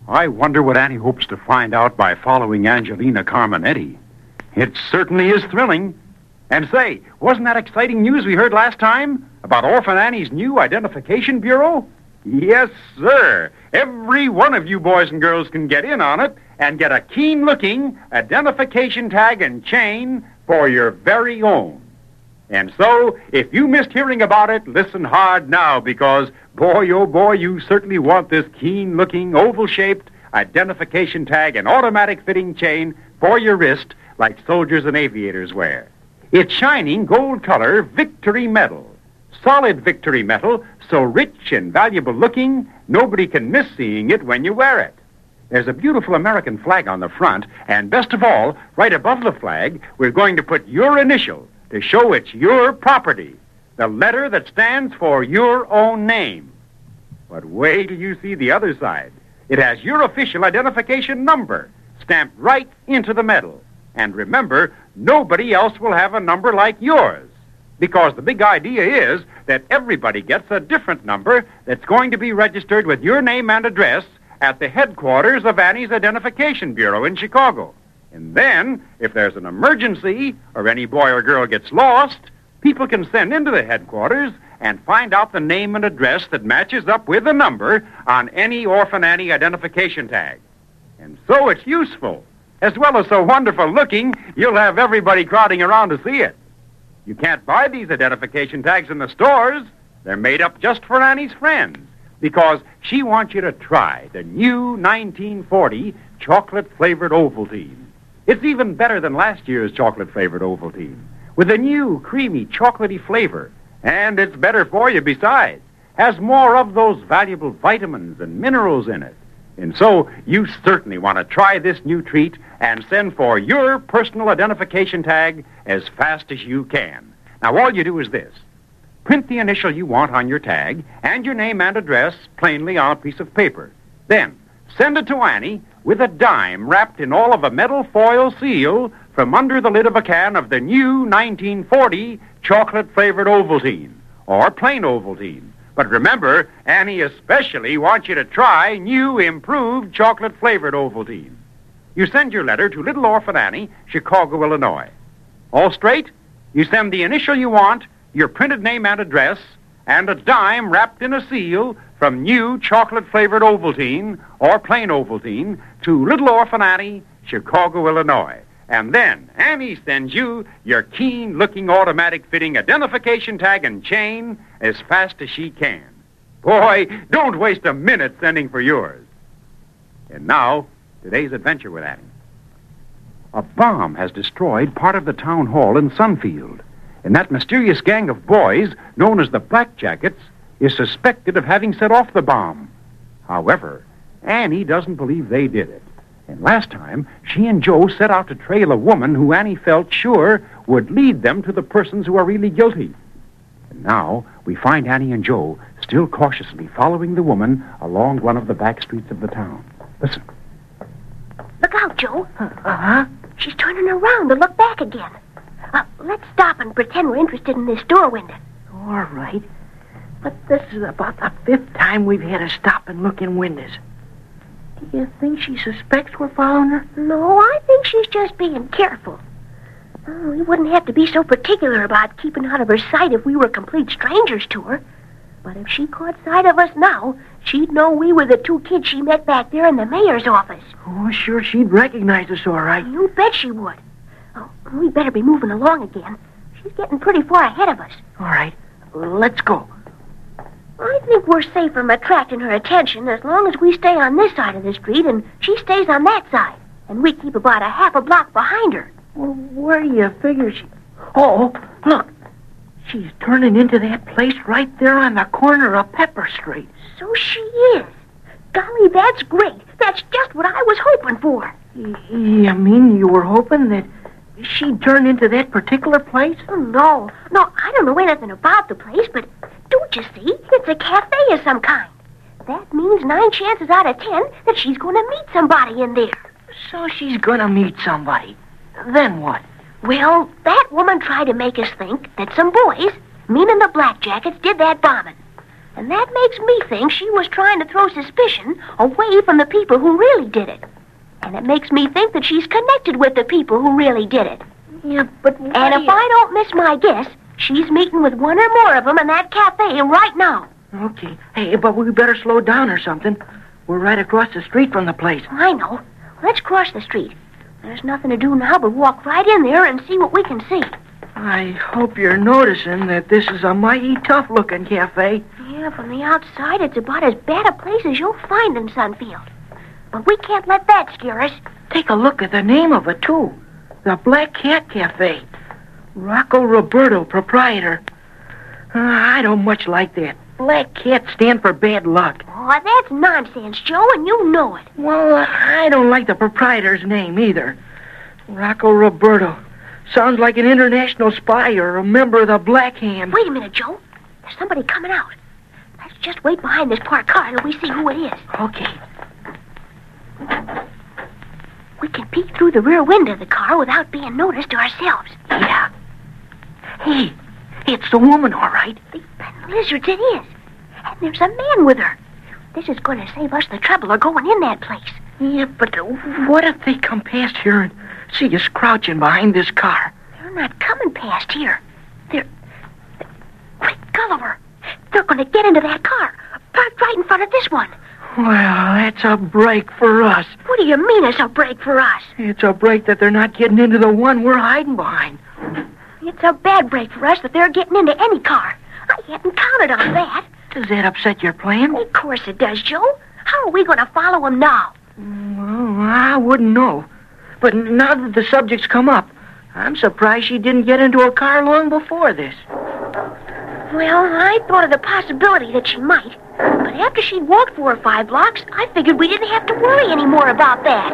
I wonder what Annie hopes to find out by following Angelina Carminetti. It certainly is thrilling. And say, wasn't that exciting news we heard last time about Orphan Annie's new identification bureau? Yes, sir. Every one of you boys and girls can get in on it and get a keen-looking identification tag and chain for your very own. And so, if you missed hearing about it, listen hard now, because, boy, oh boy, you certainly want this keen-looking, oval-shaped identification tag and automatic fitting chain for your wrist like soldiers and aviators wear. It's shining gold color Victory metal. Solid Victory metal, so rich and valuable looking, nobody can miss seeing it when you wear it. There's a beautiful American flag on the front, and best of all, right above the flag, we're going to put your initial to show it's your property, the letter that stands for your own name. But wait till you see the other side. It has your official identification number stamped right into the metal. And remember, nobody else will have a number like yours, because the big idea is that everybody gets a different number that's going to be registered with your name and address at the headquarters of Annie's Identification Bureau in Chicago. And then, if there's an emergency or any boy or girl gets lost, people can send into the headquarters and find out the name and address that matches up with the number on any Orphan Annie identification tag. And so it's useful. As well as so wonderful looking, you'll have everybody crowding around to see it. You can't buy these identification tags in the stores. They're made up just for Annie's friends, because she wants you to try the new 1940 chocolate-flavored Ovaltine. It's even better than last year's chocolate-flavored Ovaltine, with a new creamy chocolatey flavor. And it's better for you besides. Has more of those valuable vitamins and minerals in it. And so you certainly want to try this new treat and send for your personal identification tag as fast as you can. Now, all you do is this. Print the initial you want on your tag and your name and address plainly on a piece of paper. Then send it to Annie with a dime wrapped in all of a metal foil seal from under the lid of a can of the new 1940 chocolate-flavored Ovaltine, or plain Ovaltine. But remember, Annie especially wants you to try new, improved chocolate-flavored Ovaltine. You send your letter to Little Orphan Annie, Chicago, Illinois. All straight? You send the initial you want, your printed name and address, and a dime wrapped in a seal from new chocolate-flavored Ovaltine, or plain Ovaltine, to Little Orphan Annie, Chicago, Illinois. And then Annie sends you your keen-looking automatic-fitting identification tag and chain as fast as she can. Boy, don't waste a minute sending for yours. And now, today's adventure with Annie. A bomb has destroyed part of the town hall in Sunfield, and that mysterious gang of boys, known as the Black Jackets, is suspected of having set off the bomb. However, Annie doesn't believe they did it. And last time, she and Joe set out to trail a woman who Annie felt sure would lead them to the persons who are really guilty. And now, we find Annie and Joe still cautiously following the woman along one of the back streets of the town. Listen. Look out, Joe. Uh-huh. She's turning around to look back again. Let's stop and pretend we're interested in this door window. All right. But this is about the 5th time we've had to stop and look in windows. Do you think she suspects we're following her? No, I think she's just being careful. We wouldn't have to be so particular about keeping out of her sight if we were complete strangers to her. But if she caught sight of us now, she'd know we were the 2 kids she met back there in the mayor's office. Oh, sure, she'd recognize us all right. You bet she would. Oh, we better be moving along again. She's getting pretty far ahead of us. All right, let's go. I think we're safe from attracting her attention as long as we stay on this side of the street and she stays on that side. And we keep about a half a block behind her. Well, where do you figure she... Oh, look. She's turning into that place right there on the corner of Pepper Street. So she is. Golly, that's great. That's just what I was hoping for. You mean you were hoping that she'd turn into that particular place? Oh, no, I don't know anything about the place, but don't you see? It's a cafe of some kind. That means 9 chances out of 10 that she's going to meet somebody in there. So she's going to meet somebody. Then what? Well, that woman tried to make us think that some boys, meaning the Black Jackets, did that bombing. And that makes me think she was trying to throw suspicion away from the people who really did it. And it makes me think that she's connected with the people who really did it. Yeah, but And if I don't miss my guess, she's meeting with one or more of them in that cafe right now. Okay. Hey, but we better slow down or something. We're right across the street from the place. I know. Let's cross the street. There's nothing to do now but walk right in there and see what we can see. I hope you're noticing that this is a mighty tough-looking cafe. Yeah, from the outside, it's about as bad a place as you'll find in Sunfield. But we can't let that scare us. Take a look at the name of it, too. The Black Cat Cafe. Rocco Roberto, proprietor. I don't much like that. Black Cat stand for bad luck. Oh, that's nonsense, Joe, and you know it. Well, I don't like the proprietor's name, either. Rocco Roberto. Sounds like an international spy or a member of the Black Hand. Wait a minute, Joe. There's somebody coming out. Let's just wait behind this parked car till we see who it is. Okay. We can peek through the rear window of the car without being noticed ourselves. Yeah. Hey, it's the woman, all right. The lizards it is. And there's a man with her. This is going to save us the trouble of going in that place. Yeah, but what if they come past here and see us crouching behind this car? They're not coming past here. They're... Quick, Gulliver. They're going to get into that car, parked right in front of this one. Well, that's a break for us. What do you mean it's a break for us? It's a break that they're not getting into the one we're hiding behind. It's a bad break for us that they're getting into any car. I hadn't counted on that. Does that upset your plan? Of course it does, Joe. How are we going to follow him now? Well, I wouldn't know. But now that the subject's come up, I'm surprised she didn't get into a car long before this. Well, I thought of the possibility that she might. But after she'd walked 4 or 5 blocks, I figured we didn't have to worry anymore about that.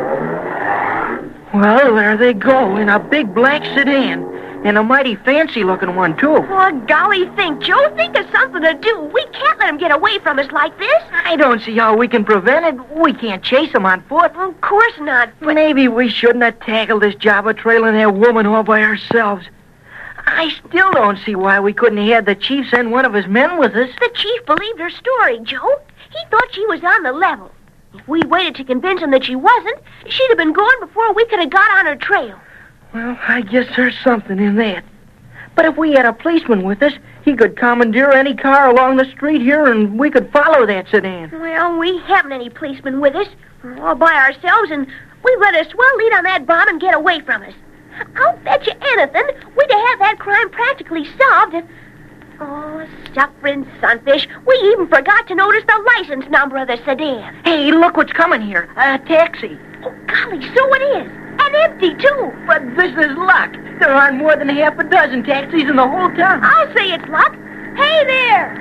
Well, there they go, in a big black sedan. And a mighty fancy-looking one, too. Oh, golly, Joe. Think of something to do. We can't let him get away from us like this. I don't see how we can prevent it. We can't chase him on foot. Of course not, but... Maybe we shouldn't have tackled this job of trailing that woman all by ourselves. I still don't see why we couldn't have had the chief send one of his men with us. The chief believed her story, Joe. He thought she was on the level. If we'd waited to convince him that she wasn't, she'd have been gone before we could have got on her trail. Well, I guess there's something in that. But if we had a policeman with us, he could commandeer any car along the street here and we could follow that sedan. Well, we haven't any policemen with us. We're all by ourselves, and we let a swell lead on that bomb and get away from us. I'll bet you anything we'd have had that crime practically solved and... Oh, suffering sunfish. We even forgot to notice the license number of the sedan. Hey, look what's coming here. A taxi. Oh, golly, so it is. And empty, too. But this is luck. There aren't more than half a dozen taxis in the whole town. I'll say it's luck. Hey there!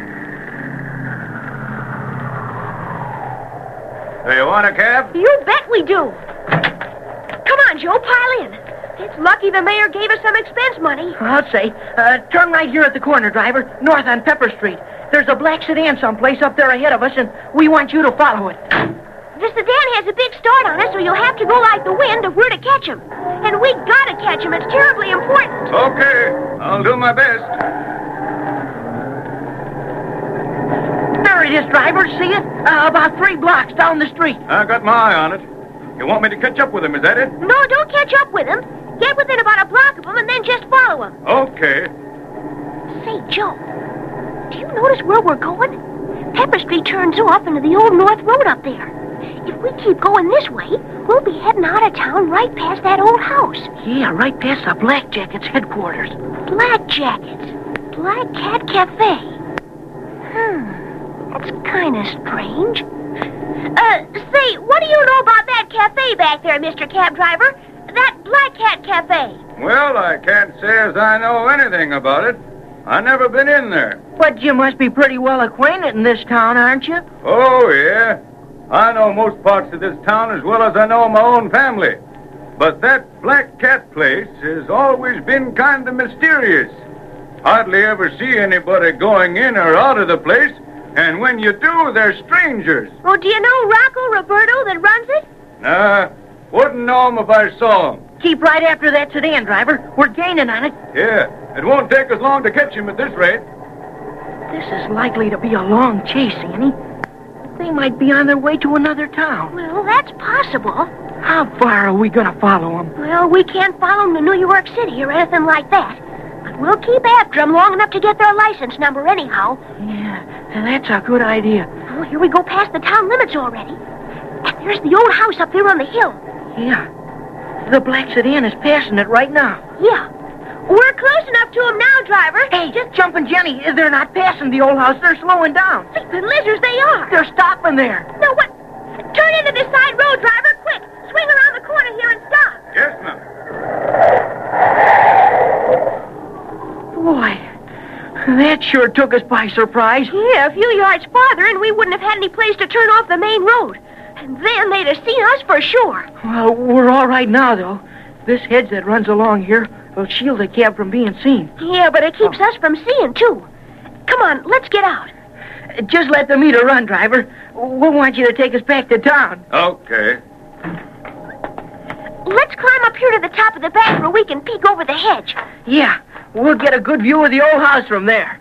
Do you want a cab? You bet we do. Come on, Joe, pile in. It's lucky the mayor gave us some expense money. I'll say. Turn right here at the corner, driver, north on Pepper Street. There's a black sedan someplace up there ahead of us, and we want you to follow it. The sedan has a big start on it, so you'll have to go like the wind if we're to catch him. And we gotta catch him. It's terribly important. Okay, I'll do my best. There it is, driver. See it? About 3 blocks down the street. I got my eye on it. You want me to catch up with him, is that it? No, don't catch up with him. Get within about a block of him and then just follow him. Okay. Say, Joe, do you notice where we're going? Pepper Street turns off into the old North Road up there. If we keep going this way, we'll be heading out of town right past that old house. Yeah, right past the Black Jackets headquarters. Black Jackets. Black Cat Cafe. That's kind of strange. Say, what do you know about that cafe back there, Mr. Cab Driver? That Black Cat Cafe. Well, I can't say as I know anything about it. I never been in there. But you must be pretty well acquainted in this town, aren't you? Oh, yeah. I know most parts of this town as well as I know my own family. But that Black Cat place has always been kind of mysterious. Hardly ever see anybody going in or out of the place, and when you do, they're strangers. Oh, do you know Rocco Roberto that runs it? Nah, wouldn't know him if I saw him. Keep right after that sedan, driver. We're gaining on it. Yeah, it won't take us long to catch him at this rate. This is likely to be a long chase, Annie. They might be on their way to another town. Well, that's possible. How far are we going to follow them? Well, we can't follow them to New York City or anything like that. But we'll keep after them long enough to get their license number anyhow. Yeah, that's a good idea. Oh, here we go past the town limits already. And there's the old house up there on the hill. Yeah. The black sedan is passing it right now. Yeah. We're close enough to them now, driver. Hey, just Jumpin' Jenny, they're not passing the old house. They're slowing down. The lizards they are. They're stopping there. No, what? Turn into this side road, driver, quick. Swing around the corner here and stop. Yes, ma'am. Boy, that sure took us by surprise. Yeah, a few yards farther and we wouldn't have had any place to turn off the main road. And then they'd have seen us for sure. Well, we're all right now, though. This hedge that runs along here will shield the cab from being seen. Yeah, but it keeps us from seeing, too. Come on, let's get out. Just let the meter run, driver. We'll want you to take us back to town. Okay. Let's climb up here to the top of the bank where we can peek over the hedge. Yeah, we'll get a good view of the old house from there.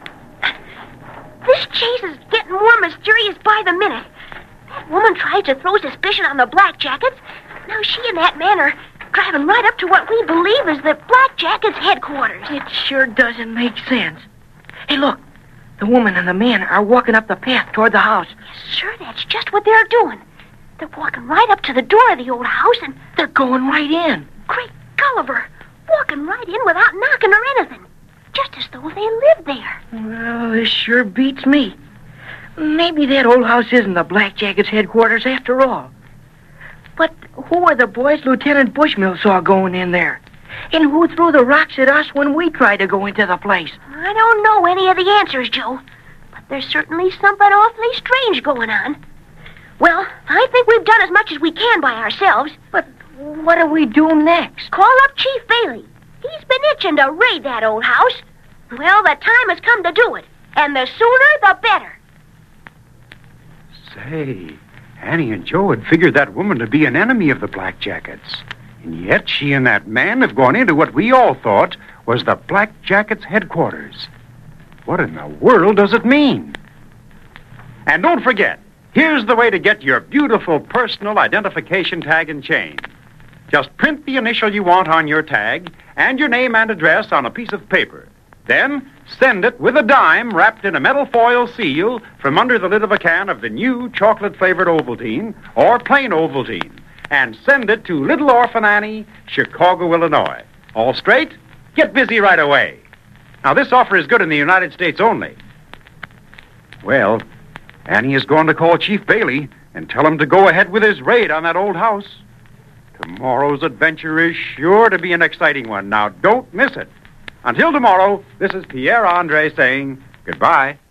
This chase is getting more mysterious by the minute. That woman tries to throw suspicion on the Black Jackets. Now she and that man are driving right up to what we believe is the Black Jackets' headquarters. It sure doesn't make sense. Hey, look. The woman and the man are walking up the path toward the house. Yes, sir, that's just what they're doing. They're walking right up to the door of the old house and... They're going right in. Great Gulliver! Walking right in without knocking or anything. Just as though they lived there. Well, this sure beats me. Maybe that old house isn't the Black Jackets' headquarters after all. But who were the boys Lieutenant Bushmill saw going in there? And who threw the rocks at us when we tried to go into the place? I don't know any of the answers, Joe. But there's certainly something awfully strange going on. Well, I think we've done as much as we can by ourselves. But what do we do next? Call up Chief Bailey. He's been itching to raid that old house. Well, the time has come to do it. And the sooner, the better. Say, Annie and Joe had figured that woman to be an enemy of the Black Jackets. And yet she and that man have gone into what we all thought was the Black Jackets' headquarters. What in the world does it mean? And don't forget, here's the way to get your beautiful personal identification tag and chain. Just print the initial you want on your tag and your name and address on a piece of paper. Then send it with a dime wrapped in a metal foil seal from under the lid of a can of the new chocolate-flavored Ovaltine or plain Ovaltine. And send it to Little Orphan Annie, Chicago, Illinois. All straight? Get busy right away. Now, this offer is good in the United States only. Well, Annie is going to call Chief Bailey and tell him to go ahead with his raid on that old house. Tomorrow's adventure is sure to be an exciting one. Now, don't miss it. Until tomorrow, this is Pierre Andre saying goodbye.